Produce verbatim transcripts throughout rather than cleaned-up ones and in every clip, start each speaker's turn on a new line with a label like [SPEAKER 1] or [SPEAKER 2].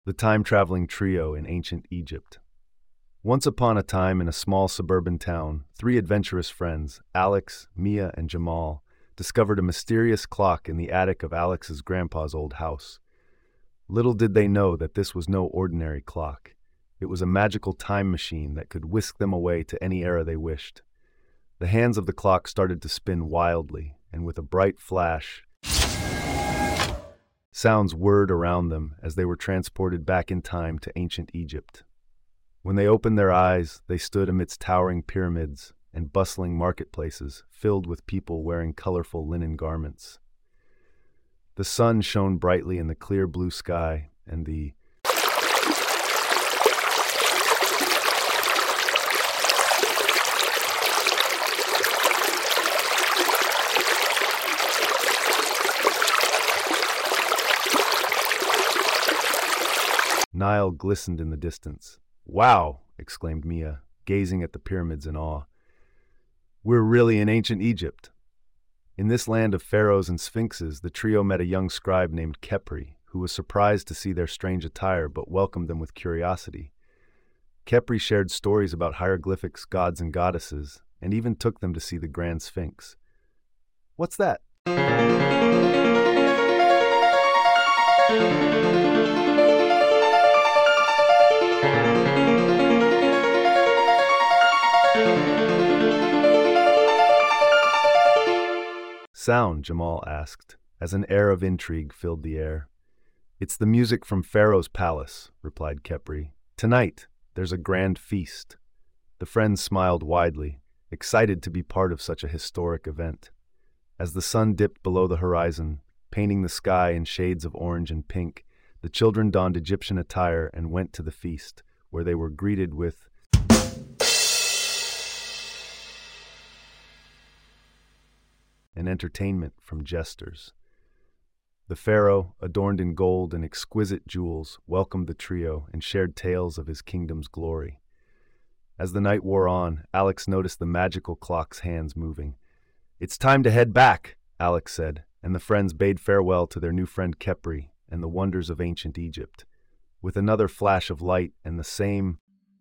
[SPEAKER 1] The time-traveling trio in ancient Egypt. Once upon a time in a small suburban town, three adventurous friends, Alex, Mia, and Jamal, discovered a mysterious clock in the attic of Alex's grandpa's old house. Little did they know that this was no ordinary clock. It was a magical time machine that could whisk them away to any era they wished. The hands of the clock started to spin wildly, and with a bright flash, sounds whirred around them as they were transported back in time to ancient Egypt. When they opened their eyes, they stood amidst towering pyramids and bustling marketplaces filled with people wearing colorful linen garments. The sun shone brightly in the clear blue sky, and the Nile glistened in the distance. "Wow!" exclaimed Mia, gazing at the pyramids in awe. "We're really in ancient Egypt." In this land of pharaohs and sphinxes, the trio met a young scribe named Khepri, who was surprised to see their strange attire but welcomed them with curiosity. Khepri shared stories about hieroglyphics, gods and goddesses, and even took them to see the Grand Sphinx. "What's that?" "Sound?" Jamal asked, as an air of intrigue filled the air. "It's the music from Pharaoh's palace," replied Khepri. "Tonight, there's a grand feast." The friends smiled widely, excited to be part of such a historic event. As the sun dipped below the horizon, painting the sky in shades of orange and pink, the children donned Egyptian attire and went to the feast, where they were greeted with and entertainment from jesters. The pharaoh, adorned in gold and exquisite jewels, welcomed the trio and shared tales of his kingdom's glory. As the night wore on, Alex noticed the magical clock's hands moving. "It's time to head back," Alex said, and the friends bade farewell to their new friend Khepri and the wonders of ancient Egypt. With another flash of light and the same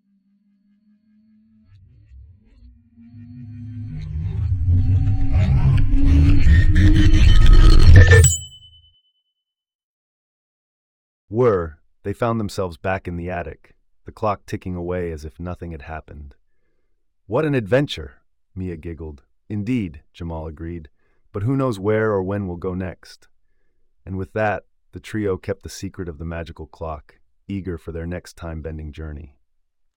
[SPEAKER 1] Were, they found themselves back in the attic, the clock ticking away as if nothing had happened. "What an adventure!" Mia giggled. "Indeed," Jamal agreed, "but who knows where or when we'll go next?" And with that, the trio kept the secret of the magical clock, eager for their next time-bending journey.